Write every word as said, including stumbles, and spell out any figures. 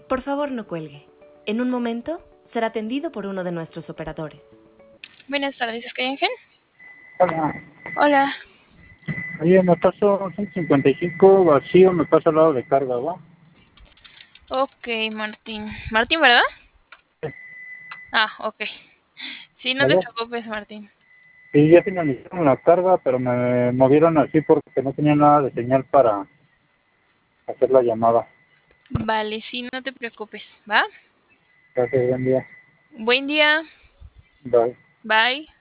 Por favor, no cuelgue. En un momento será atendido por uno de nuestros operadores. Buenas tardes, Skyengine. Hola. Hola. Oye, me pasó ciento cincuenta y cinco vacío, me pasa al lado de carga, ¿va? Ok, Martín. Martín, ¿verdad? Sí. Ah, ok. Sí, no te ¿Vale? preocupes, Martín. Sí, ya finalizaron la carga, pero me movieron así porque no tenía nada de señal para hacer la llamada. Vale, sí, no te preocupes, ¿va? Gracias, buen día. Buen día. Bye. Bye.